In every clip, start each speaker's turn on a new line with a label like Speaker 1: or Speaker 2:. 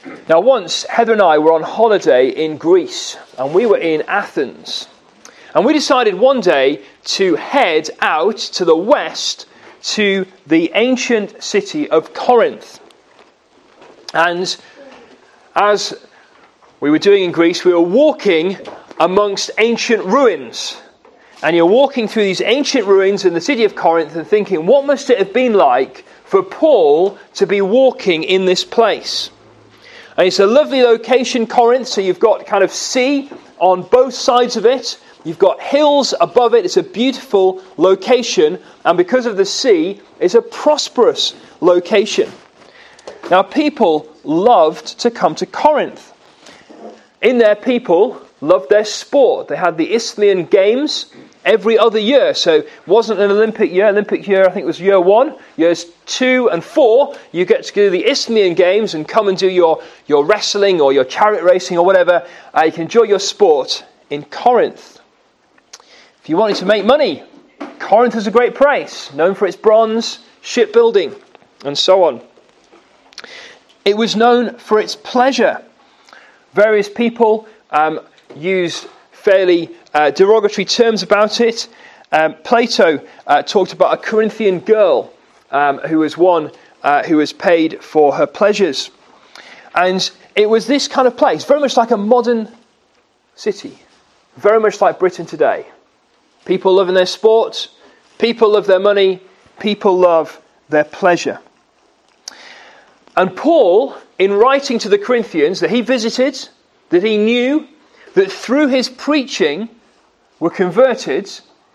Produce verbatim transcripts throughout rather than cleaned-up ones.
Speaker 1: Now once, Heather and I were on holiday in Greece, and we were in Athens. And we decided one day to head out to the west to the ancient city of Corinth. And as we were doing in Greece, we were walking amongst ancient ruins. And you're walking through these ancient ruins in the city of Corinth and thinking, what must it have been like for Paul to be walking in this place? And it's a lovely location, Corinth, so you've got kind of sea on both sides of it. You've got hills above it. It's a beautiful location. And because of the sea, it's a prosperous location. Now, people loved to come to Corinth. In there, people loved their sport. They had the Isthmian Games every other year. So it wasn't an Olympic year. Olympic year, I think, was year one. Years two and four, you get to do the Isthmian Games and come and do your, your wrestling or your chariot racing or whatever. Uh, you can enjoy your sport in Corinth. If you wanted to make money, Corinth was a great place, known for its bronze, shipbuilding, and so on. It was known for its pleasure. Various people um, used fairly uh, derogatory terms about it. Um, Plato uh, talked about a Corinthian girl um, who was one uh, who was paid for her pleasures. And it was this kind of place, very much like a modern city, very much like Britain today. People loving their sports, people love their money, people love their pleasure. And Paul, in writing to the Corinthians that he visited, that he knew, that through his preaching were converted,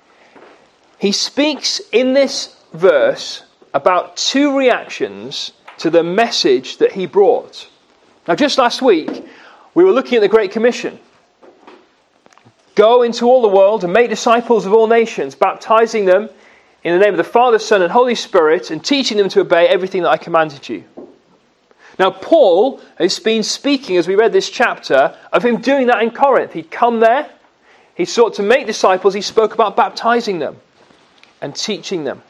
Speaker 1: he speaks in this verse about two reactions to the message that he brought. Now, just last week, we were looking at the Great Commission. Go into all the world and make disciples of all nations, baptizing them in the name of the Father, Son, and Holy Spirit, and teaching them to obey everything that I commanded you. Now, Paul has been speaking, as we read this chapter, of him doing that in Corinth. He'd come there, he sought to make disciples, he spoke about baptizing them and teaching them.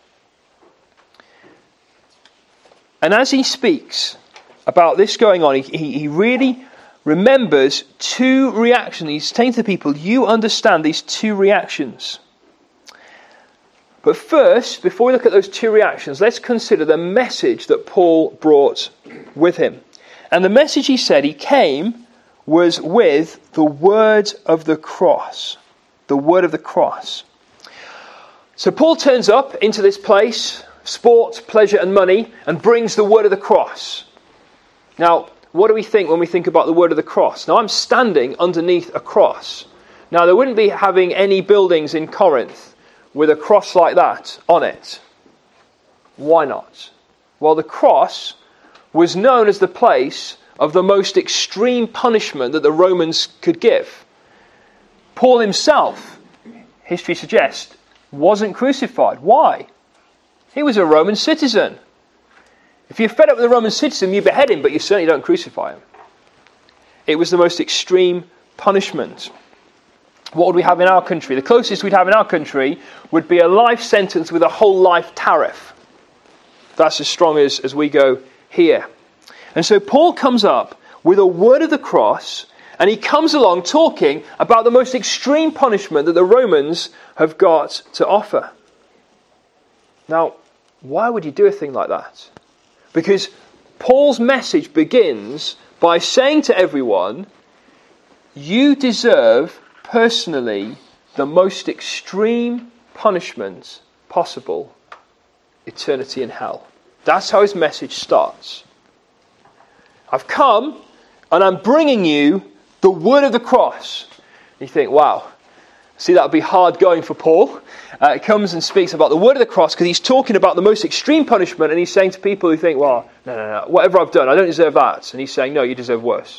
Speaker 1: And as he speaks about this going on, he, he, he really remembers two reactions. He's saying to the people, you understand these two reactions. But first, before we look at those two reactions, let's consider the message that Paul brought with him. And the message he said he came was with the word of the cross. The word of the cross. So Paul turns up into this place, sport, pleasure and money, and brings the word of the cross. Now, what do we think when we think about the word of the cross? Now, I'm standing underneath a cross. Now, there wouldn't be having any buildings in Corinth with a cross like that on it. Why not? Well, the cross was known as the place of the most extreme punishment that the Romans could give. Paul himself, history suggests, wasn't crucified. Why? He was a Roman citizen. If you're fed up with a Roman citizen, you behead him, but you certainly don't crucify him. It was the most extreme punishment. What would we have in our country? The closest we'd have in our country would be a life sentence with a whole life tariff. That's as strong as, as we go here. And so Paul comes up with a word of the cross, and he comes along talking about the most extreme punishment that the Romans have got to offer. Now, why would you do a thing like that? Because Paul's message begins by saying to everyone, you deserve personally the most extreme punishment possible, eternity in hell. That's how his message starts. I've come and I'm bringing you the word of the cross. You think, wow, see, that would be hard going for Paul. Uh, he comes and speaks about the word of the cross because he's talking about the most extreme punishment, and he's saying to people who think, well, no, no, no, whatever I've done, I don't deserve that. And he's saying, no, you deserve worse.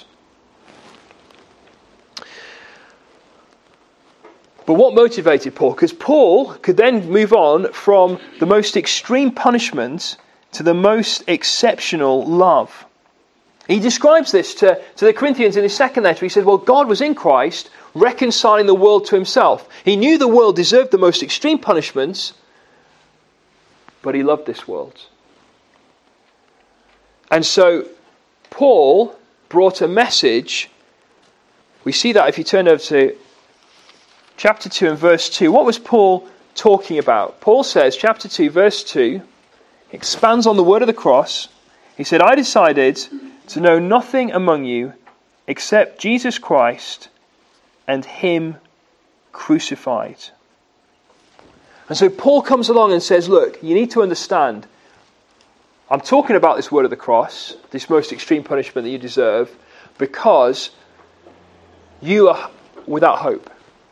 Speaker 1: But what motivated Paul? Because Paul could then move on from the most extreme punishment to the most exceptional love. He describes this to, to the Corinthians in his second letter. He says, well, God was in Christ, reconciling the world to himself. He knew the world deserved the most extreme punishments, but he loved this world. And so Paul brought a message. We see that if you turn over to chapter two and verse two. What was Paul talking about? Paul says, chapter two, verse two, expands on the word of the cross. He said, I decided to know nothing among you except Jesus Christ and him crucified. And so Paul comes along and says, look, you need to understand, I'm talking about this word of the cross, this most extreme punishment that you deserve, because you are without hope.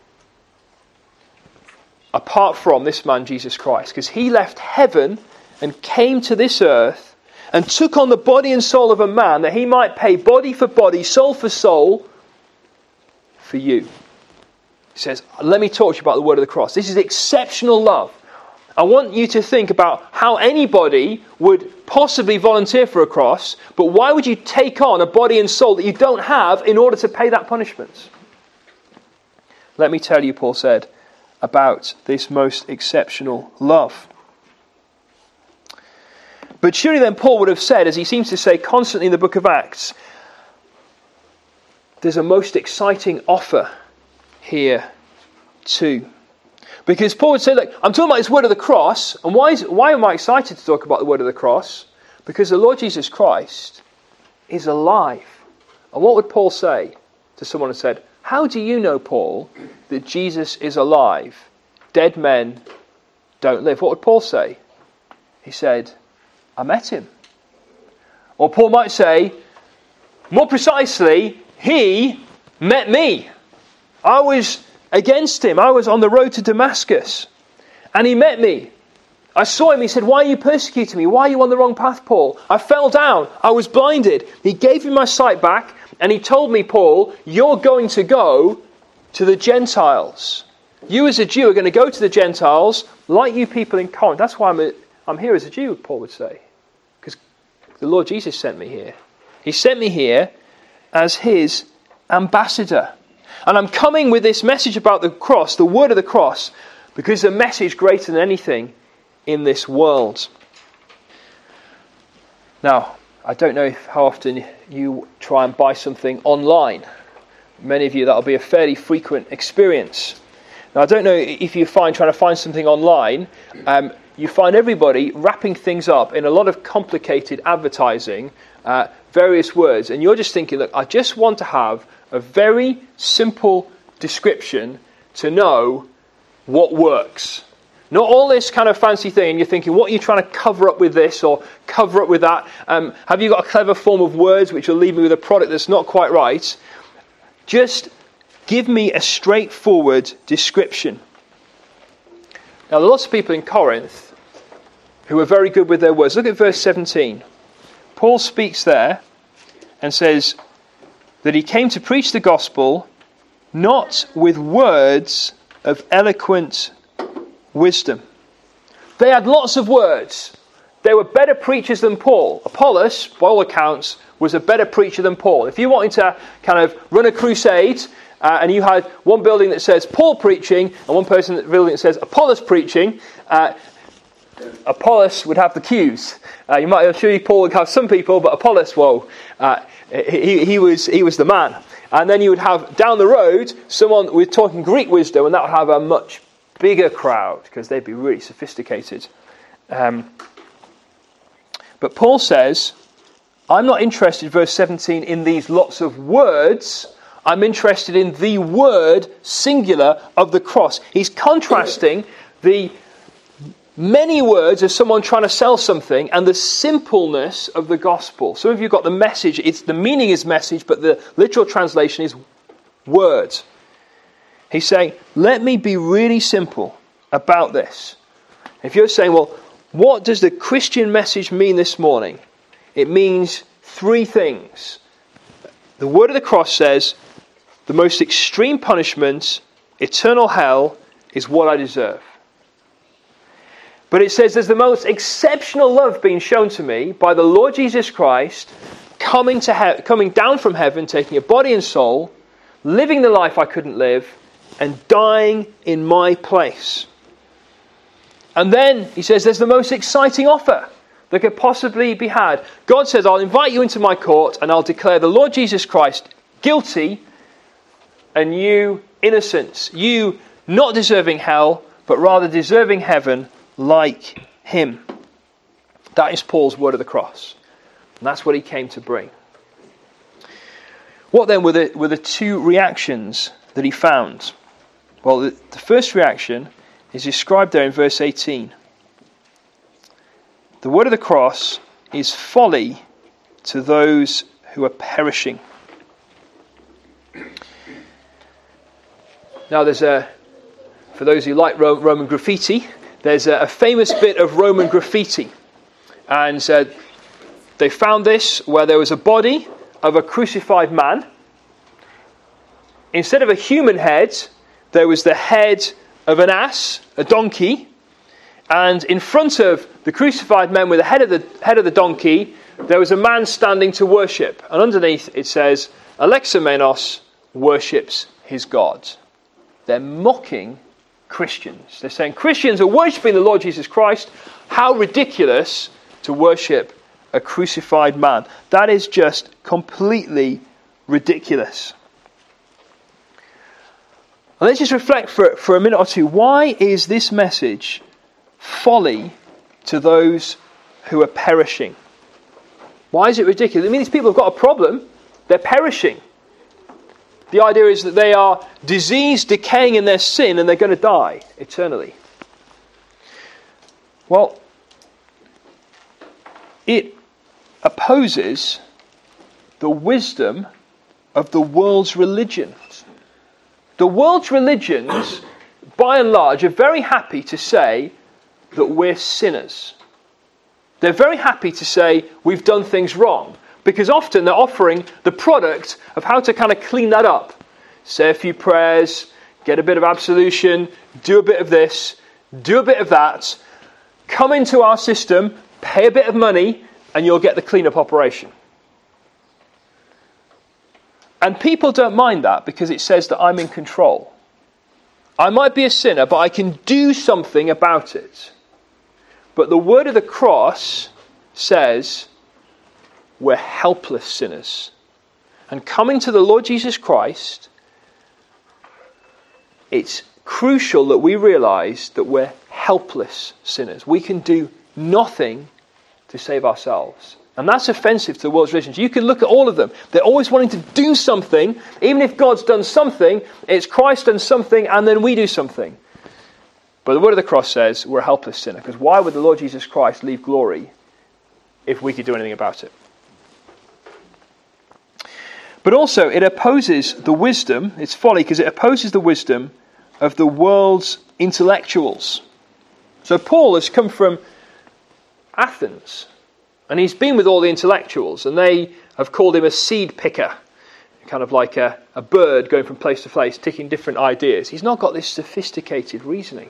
Speaker 1: Apart from this man, Jesus Christ. Because he left heaven and came to this earth and took on the body and soul of a man that he might pay body for body, soul for soul, for you. He says, let me talk to you about the word of the cross. This is exceptional love. I want you to think about how anybody would possibly volunteer for a cross, but why would you take on a body and soul that you don't have in order to pay that punishment? Let me tell you, Paul said, about this most exceptional love. But surely then Paul would have said, as he seems to say constantly in the book of Acts, there's a most exciting offer here too. Because Paul would say, look, I'm talking about this word of the cross, and why, is, why am I excited to talk about the word of the cross? Because the Lord Jesus Christ is alive. And what would Paul say to someone who said, how do you know, Paul, that Jesus is alive? Dead men don't live. What would Paul say? He said, I met him. Or Paul might say, more precisely, he met me. I was against him. I was on the road to Damascus. And he met me. I saw him. He said, why are you persecuting me? Why are you on the wrong path, Paul? I fell down. I was blinded. He gave me my sight back. And he told me, Paul, you're going to go to the Gentiles. You as a Jew are going to go to the Gentiles like you people in Corinth. That's why I'm, a, I'm here as a Jew, Paul would say. Because the Lord Jesus sent me here. He sent me here as his ambassador. And I'm coming with this message about the cross, the word of the cross, because it's a message greater than anything in this world. Now, I don't know if, how often you try and buy something online. Many of you, that'll be a fairly frequent experience. Now, I don't know if you find trying to find something online, um, you find everybody wrapping things up in a lot of complicated advertising, uh, various words, and you're just thinking, look, I just want to have a very simple description to know what works. Not all this kind of fancy thing, and you're thinking, what are you trying to cover up with this or cover up with that? Um, have you got a clever form of words which will leave me with a product that's not quite right? Just give me a straightforward description. Now, there are lots of people in Corinth who are very good with their words. Look at verse seventeen. Paul speaks there and says that he came to preach the gospel not with words of eloquent wisdom. They had lots of words. They were better preachers than Paul. Apollos, by all accounts, was a better preacher than Paul. If you wanted to kind of run a crusade, uh, and you had one building that says Paul preaching, and one person that building that says Apollos preaching, uh, Apollos would have the cues. Uh, you might, I'm sure Paul would have some people, but Apollos, whoa, uh, he, he was he was the man. And then you would have down the road someone with talking Greek wisdom, and that would have a much bigger crowd because they'd be really sophisticated. Um, but Paul says, I'm not interested, verse seventeen, in these lots of words. I'm interested in the word, singular, of the cross. He's contrasting the many words of someone trying to sell something and the simpleness of the gospel. Some of you got the message, it's the meaning is message, but the literal translation is word. He's saying, let me be really simple about this. If you're saying, well, what does the Christian message mean this morning? It means three things. The word of the cross says, the most extreme punishment, eternal hell, is what I deserve. But it says there's the most exceptional love being shown to me by the Lord Jesus Christ coming to he- coming down from heaven, taking a body and soul, living the life I couldn't live, and dying in my place. And then he says there's the most exciting offer. that could possibly be had. God says, I'll invite you into my court and I'll declare the Lord Jesus Christ guilty and you innocent. You not deserving hell, but rather deserving heaven like him. That is Paul's word of the cross. And that's what he came to bring. What then were the, were the two reactions that he found? Well, the, the first reaction is described there in verse eighteen. The word of the cross is folly to those who are perishing. Now there's a, for those who like Roman graffiti, there's a, a famous bit of Roman graffiti. And uh, they found this where there was a body of a crucified man. Instead of a human head, there was the head of an ass, a donkey. And in front of the crucified man with the head of the head of the donkey, there was a man standing to worship. And underneath it says, Alexamenos worships his God. They're mocking Christians. They're saying Christians are worshipping the Lord Jesus Christ. How ridiculous to worship a crucified man. That is just completely ridiculous. And let's just reflect for, for a minute or two. Why is this message folly to those who are perishing? Why is it ridiculous? I mean, these people have got a problem. They're perishing. The idea is that they are diseased, decaying in their sin, and they're going to die eternally. Well, it opposes the wisdom of the world's religions. The world's religions, by and large, are very happy to say that we're sinners. They're very happy to say we've done things wrong, because often they're offering the product of how to kind of clean that up. Say a few prayers, get a bit of absolution, do a bit of this, do a bit of that, come into our system, pay a bit of money, and you'll get the clean-up operation. And people don't mind that because it says that I'm in control. I might be a sinner, but I can do something about it. But the word of the cross says we're helpless sinners. And coming to the Lord Jesus Christ, it's crucial that we realise that we're helpless sinners. We can do nothing to save ourselves. And that's offensive to the world's religions. You can look at all of them. They're always wanting to do something. Even if God's done something, it's Christ done something and then we do something. But the word of the cross says we're a helpless sinner. Because why would the Lord Jesus Christ leave glory if we could do anything about it? But also it opposes the wisdom, it's folly because it opposes the wisdom of the world's intellectuals. So Paul has come from Athens. And he's been with all the intellectuals, and they have called him a seed picker, kind of like a, a bird going from place to place, taking different ideas. He's not got this sophisticated reasoning.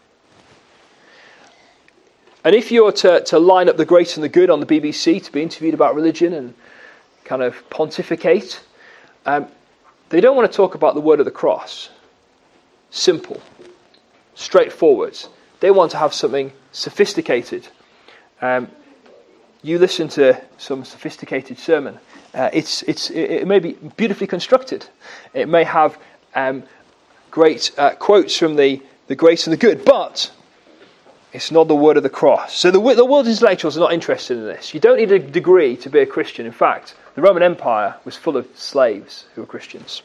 Speaker 1: And if you were to, to line up the great and the good on the B B C to be interviewed about religion and kind of pontificate, um, they don't want to talk about the word of the cross. Simple, straightforward. They want to have something sophisticated. Um, You listen to some sophisticated sermon. Uh, it's it's it, it may be beautifully constructed. It may have um, great uh, quotes from the, the great and the good, but it's not the word of the cross. So the the world's intellectuals are not interested in this. You don't need a degree to be a Christian. In fact, the Roman Empire was full of slaves who were Christians.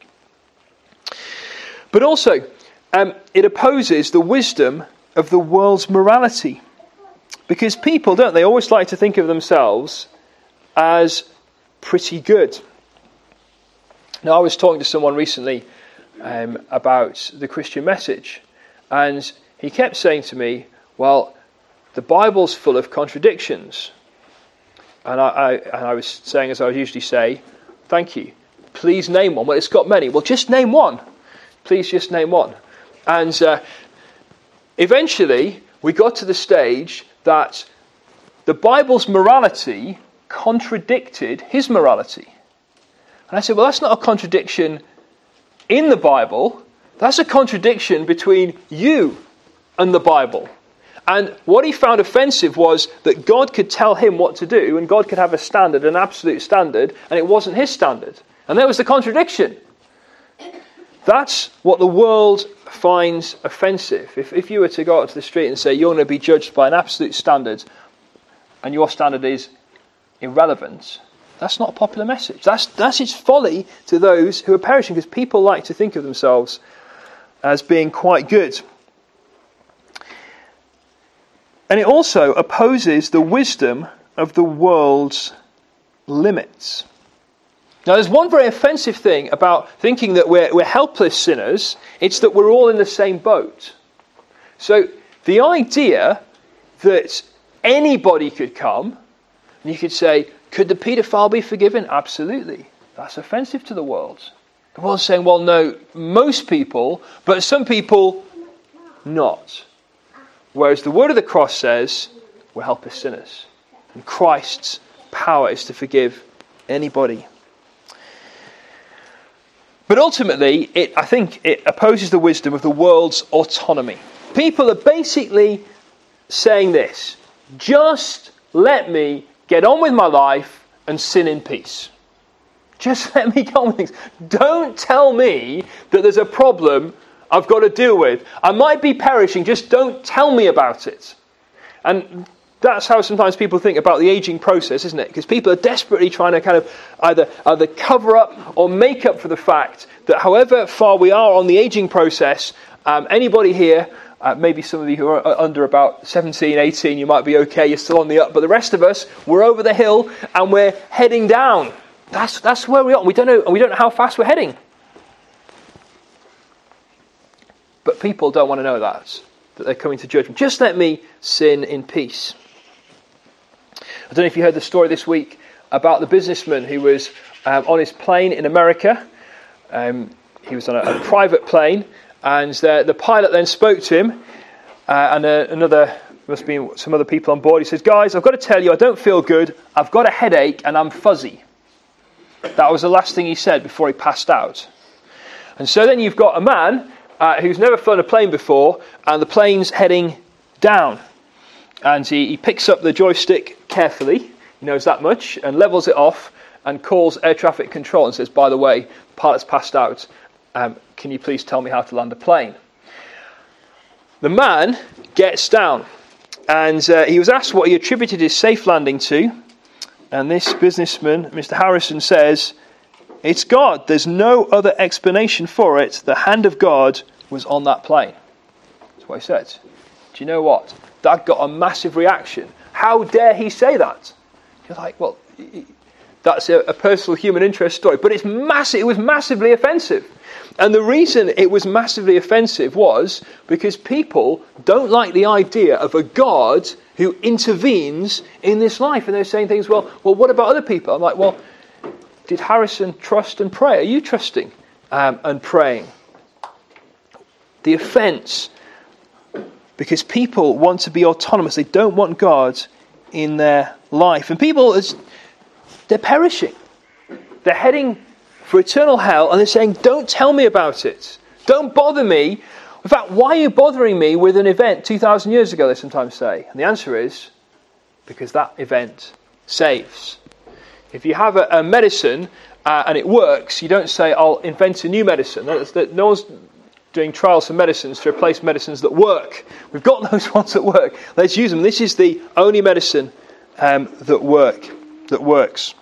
Speaker 1: But also, um, it opposes the wisdom of the world's morality. Because people, don't they, always like to think of themselves as pretty good. Now, I was talking to someone recently um, about the Christian message. And he kept saying to me, well, the Bible's full of contradictions. And I, I, and I was saying, as I would usually say, thank you. Please name one. Well, it's got many. Well, just name one. Please just name one. And uh, eventually, we got to the stage that the Bible's morality contradicted his morality. And I said, well, that's not a contradiction in the Bible. That's a contradiction between you and the Bible. And what he found offensive was that God could tell him what to do, and God could have a standard, an absolute standard, and it wasn't his standard. And there was the contradiction. That's what the world finds offensive. If, if you were to go out to the street and say you're going to be judged by an absolute standard, and your standard is irrelevant, that's not a popular message. That's, that's its folly to those who are perishing, because people like to think of themselves as being quite good. And it also opposes the wisdom of the world's limits. Now, there's one very offensive thing about thinking that we're, we're helpless sinners. It's that we're all in the same boat. So the idea that anybody could come, and you could say, could the paedophile be forgiven? Absolutely. That's offensive to the world. The world's saying, well, no, most people, but some people not. Whereas the word of the cross says, we're helpless sinners. And Christ's power is to forgive anybody. But ultimately, it, I think it opposes the wisdom of the world's autonomy. People are basically saying this: just let me get on with my life and sin in peace. Just let me get on with things. Don't tell me that there's a problem I've got to deal with. I might be perishing, just don't tell me about it. And that's how sometimes people think about the aging process, isn't it? Because people are desperately trying to kind of either, either cover up or make up for the fact that however far we are on the aging process, um, anybody here, uh, maybe some of you who are under about seventeen, eighteen, you might be okay, you're still on the up, but the rest of us, we're over the hill and we're heading down. That's that's where we are. We don't know, and we don't know how fast we're heading. But people don't want to know that, that they're coming to judgment. Just let me sin in peace. I don't know if you heard the story this week about the businessman who was um, on his plane in America. Um, he was on a, a private plane, and the, the pilot then spoke to him, uh, and uh, another, must be some other people on board. He says, guys, I've got to tell you, I don't feel good. I've got a headache and I'm fuzzy. That was the last thing he said before he passed out. And so then you've got a man uh, who's never flown a plane before, and the plane's heading down. And he, he picks up the joystick carefully, he knows that much, and levels it off and calls air traffic control and says, by the way, the pilot's passed out. Um, can you please tell me how to land a plane? The man gets down, and uh, he was asked what he attributed his safe landing to. And this businessman, Mister Harrison, says, it's God. There's no other explanation for it. The hand of God was on that plane. That's what he said. Do you know what? That got a massive reaction. How dare he say that? You're like, well, that's a, a personal human interest story. But it's massive. It was massively offensive. And the reason it was massively offensive was because people don't like the idea of a God who intervenes in this life. And they're saying things, well, well, what about other people? I'm like, well, did Harrison trust and pray? Are you trusting um, and praying? The offence, because people want to be autonomous. They don't want God in their life. And people, they're perishing. They're heading for eternal hell, and they're saying, don't tell me about it. Don't bother me. In fact, why are you bothering me with an event two thousand years ago, they sometimes say? And the answer is, because that event saves. If you have a, a medicine uh, and it works, you don't say, I'll invent a new medicine. No, that, no one's doing trials for medicines to replace medicines that work. We've got those ones that work. Let's use them. This is the only medicine um, that work that works.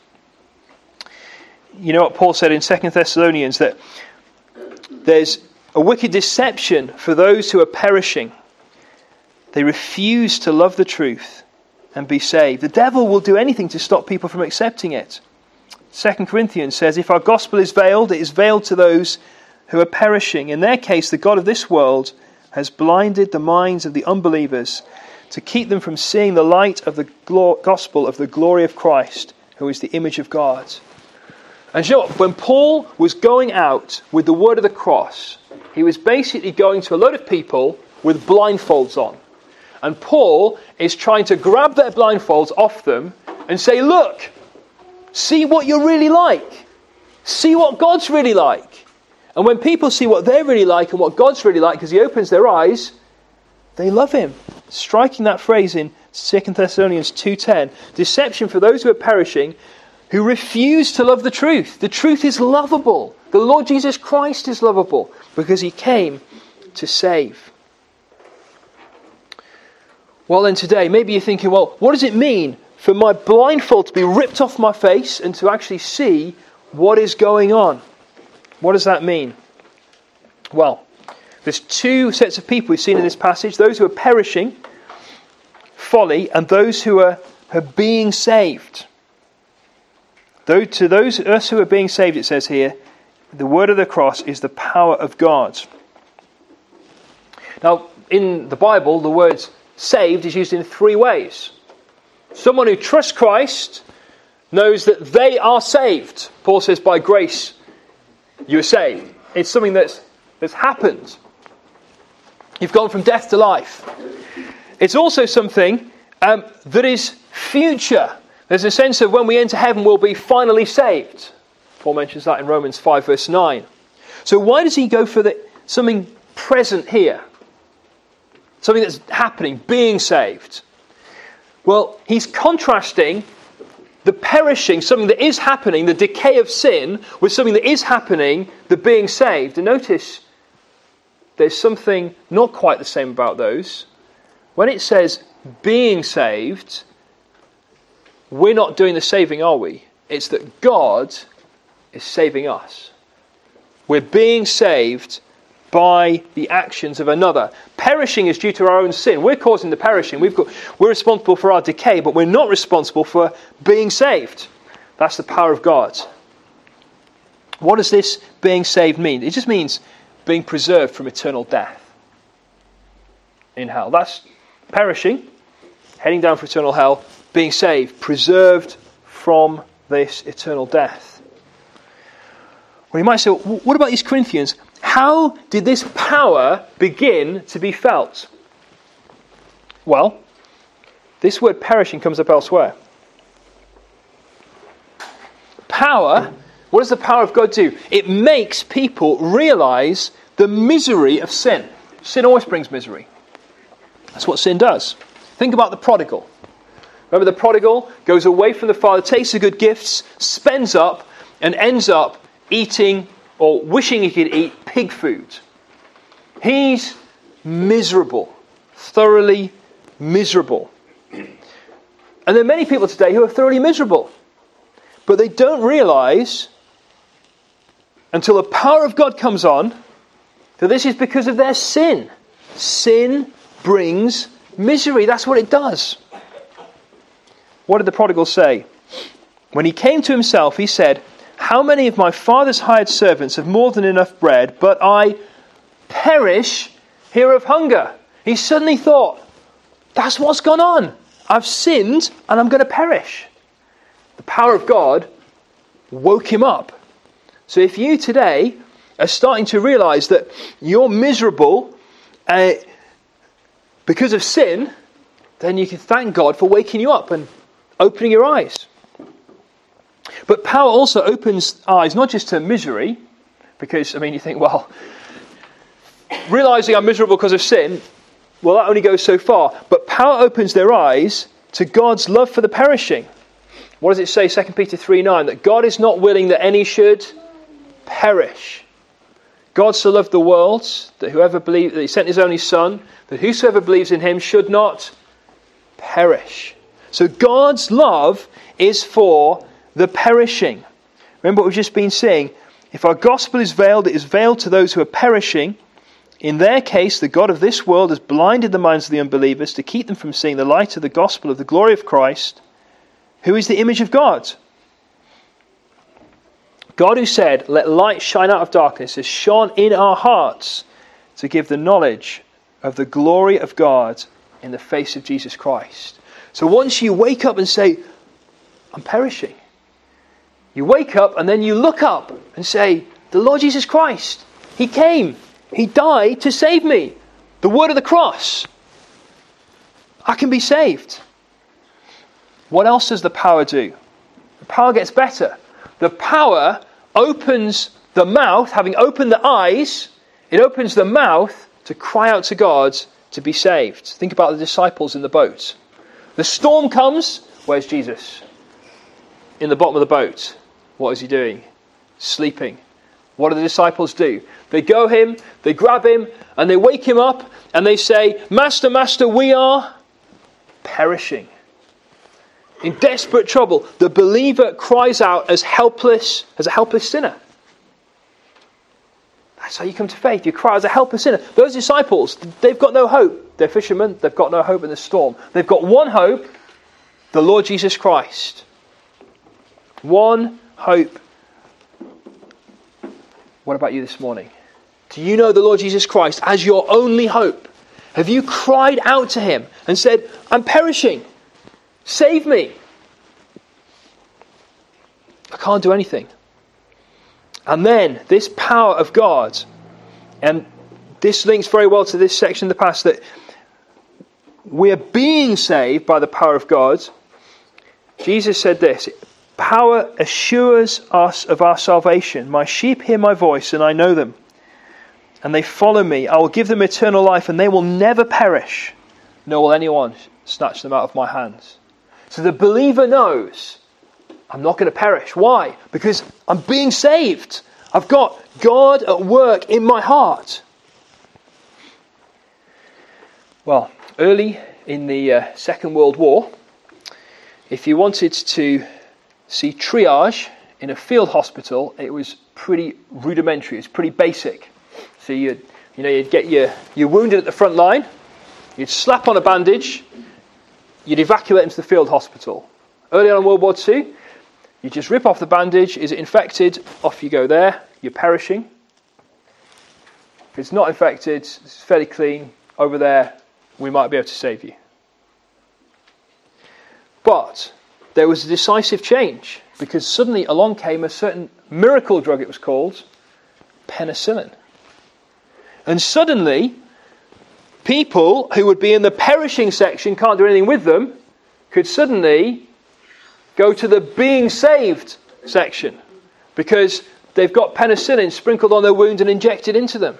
Speaker 1: You know what Paul said in Second Thessalonians, that there's a wicked deception for those who are perishing. They refuse to love the truth and be saved. The devil will do anything to stop people from accepting it. Second Corinthians says, if our gospel is veiled, it is veiled to those who are perishing. In their case, the God of this world has blinded the minds of the unbelievers to keep them from seeing the light of the gospel of the glory of Christ, who is the image of God. And you know what? When Paul was going out with the word of the cross, he was basically going to a load of people with blindfolds on. And Paul is trying to grab their blindfolds off them and say, look, see what you're really like. See what God's really like. And when people see what they're really like and what God's really like, because he opens their eyes, they love him. Striking that phrase in Second Thessalonians two ten. Deception for those who are perishing, who refuse to love the truth. The truth is lovable. The Lord Jesus Christ is lovable because he came to save. Well then today, maybe you're thinking, well, what does it mean for my blindfold to be ripped off my face and to actually see what is going on? What does that mean? Well, there's two sets of people we've seen in this passage. Those who are perishing, folly, and those who are, are being saved. Though to those us who are being saved, it says here, the word of the cross is the power of God. Now, in the Bible, the word saved is used in three ways. Someone who trusts Christ knows that they are saved. Paul says, by grace you are saved. It's something that's, that's happened. You've gone from death to life. It's also something um, that is future. There's a sense of when we enter heaven, we'll be finally saved. Paul mentions that in Romans five, verse nine. So why does he go for the, something present here? Something that's happening, being saved. Well, he's contrasting the perishing, something that is happening, the decay of sin, with something that is happening, the being saved. And notice there's something not quite the same about those. When it says being saved, we're not doing the saving, are we? It's that God is saving us. We're being saved by the actions of another. Perishing is due to our own sin. We're causing the perishing. We've got, we're responsible for our decay, but we're not responsible for being saved. That's the power of God. What does this being saved mean? It just means being preserved from eternal death in hell. That's perishing, heading down for eternal hell, being saved, preserved from this eternal death. Well, you might say, well, what about these Corinthians? How did this power begin to be felt? Well, this word perishing comes up elsewhere. Power, what does the power of God do? It makes people realize the misery of sin. Sin always brings misery. That's what sin does. Think about the prodigal. Remember, the prodigal goes away from the father, takes the good gifts, spends up, and ends up eating or wishing he could eat pig food. He's miserable, thoroughly miserable. And there are many people today who are thoroughly miserable, but they don't realize until the power of God comes on that this is because of their sin. Sin brings misery. That's what it does. What did the prodigal say? When he came to himself, he said, "How many of my father's hired servants have more than enough bread, but I perish here of hunger?" He suddenly thought, that's what's gone on. I've sinned and I'm going to perish. The power of God woke him up. So if you today are starting to realize that you're miserable uh, because of sin, then you can thank God for waking you up and opening your eyes. But power also opens eyes, not just to misery, because, I mean, you think, well, realizing I'm miserable because of sin, well, that only goes so far. But power opens their eyes to God's love for the perishing. What does it say, Second Peter three nine? That God is not willing that any should perish. God so loved the world that whoever believes, that he sent his only Son, that whosoever believes in him should not perish. So God's love is for the perishing. Remember what we've just been saying. If our gospel is veiled, it is veiled to those who are perishing. In their case, the God of this world has blinded the minds of the unbelievers to keep them from seeing the light of the gospel of the glory of Christ, who is the image of God. God, who said, "Let light shine out of darkness," has shone in our hearts to give the knowledge of the glory of God in the face of Jesus Christ. So once you wake up and say, I'm perishing, you wake up and then you look up and say, the Lord Jesus Christ, He came, He died to save me. The word of the cross. I can be saved. What else does the power do? The power gets better. The power opens the mouth, having opened the eyes, it opens the mouth to cry out to God to be saved. Think about the disciples in the boat. The storm comes. Where's Jesus? In the bottom of the boat. What is he doing? Sleeping. What do the disciples do? They go him, they grab him, and they wake him up, and they say, Master, Master, we are perishing. In desperate trouble, the believer cries out as helpless, as a helpless sinner. That's how you come to faith. You cry as a helpless sinner. Those disciples, they've got no hope. They're fishermen. They've got no hope in the storm. They've got one hope, the Lord Jesus Christ. One hope. What about you this morning? Do you know the Lord Jesus Christ as your only hope? Have you cried out to him and said, I'm perishing. Save me. I can't do anything. And then this power of God, and this links very well to this section in the past, that we are being saved by the power of God. Jesus said this, power assures us of our salvation. My sheep hear my voice and I know them. And they follow me. I will give them eternal life and they will never perish. Nor will anyone snatch them out of my hands. So the believer knows, I'm not going to perish. Why? Because I'm being saved. I've got God at work in my heart. Well, early in the uh, Second World War, if you wanted to see triage in a field hospital, it was pretty rudimentary. It's pretty basic. So you'd, you know, you'd get your, your wounded at the front line, you'd slap on a bandage, you'd evacuate into the field hospital. Early on in World War Two, you just rip off the bandage. Is it infected? Off you go there. You're perishing. If it's not infected, it's fairly clean. Over there, we might be able to save you. But there was a decisive change, because suddenly along came a certain miracle drug, it was called, penicillin. And suddenly, people who would be in the perishing section, can't do anything with them, could suddenly go to the being saved section, because they've got penicillin sprinkled on their wounds and injected into them.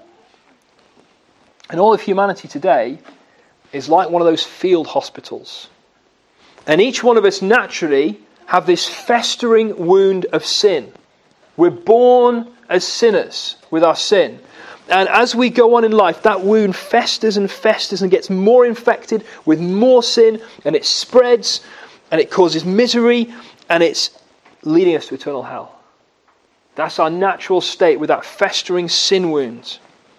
Speaker 1: And all of humanity today is like one of those field hospitals. And each one of us naturally have this festering wound of sin. We're born as sinners with our sin. And as we go on in life, that wound festers and festers and gets more infected with more sin, and it spreads and it causes misery, and it's leading us to eternal hell. That's our natural state with that festering sin wound.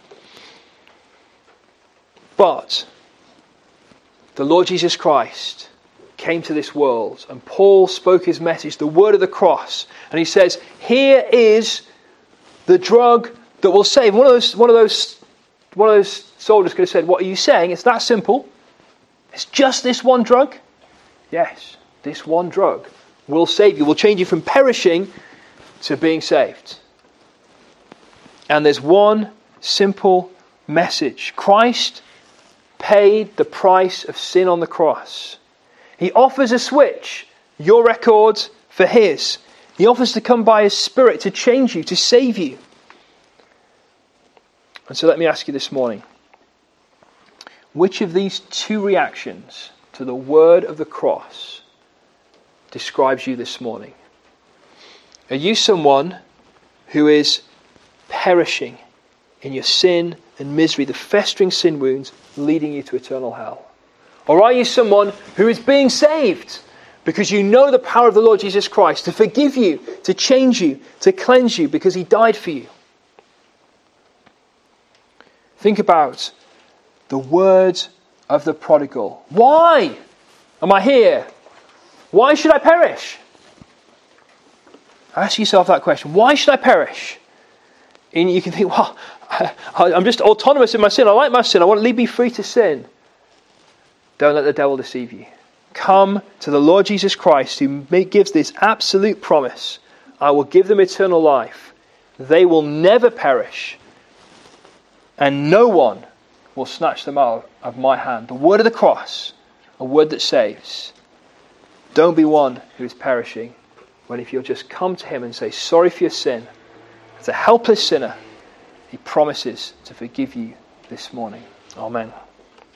Speaker 1: But the Lord Jesus Christ came to this world, and Paul spoke his message, the word of the cross, and he says, here is the drug that will save. One of those, one of those, one of those soldiers could have said, what are you saying? It's that simple. It's just this one drug. Yes, this one drug will save you, will change you from perishing to being saved. And there's one simple message. Christ paid the price of sin on the cross. He offers a switch, your record for his. He offers to come by his Spirit to change you, to save you. And so let me ask you this morning, which of these two reactions to the word of the cross describes you this morning? Are you someone who is perishing in your sin and misery, the festering sin wounds leading you to eternal hell? Or are you someone who is being saved because you know the power of the Lord Jesus Christ to forgive you, to change you, to cleanse you because he died for you? Think about the words of the prodigal. Why am I here? Why should I perish? Ask yourself that question. Why should I perish? And you can think, well, I'm just autonomous in my sin. I like my sin. I want to be free to sin. Don't let the devil deceive you. Come to the Lord Jesus Christ, who gives this absolute promise. I will give them eternal life. They will never perish. And no one will snatch them out of my hand. The word of the cross, a word that saves. Don't be one who is perishing, when if you'll just come to him and say, sorry for your sin, as a helpless sinner, he promises to forgive you this morning. Amen.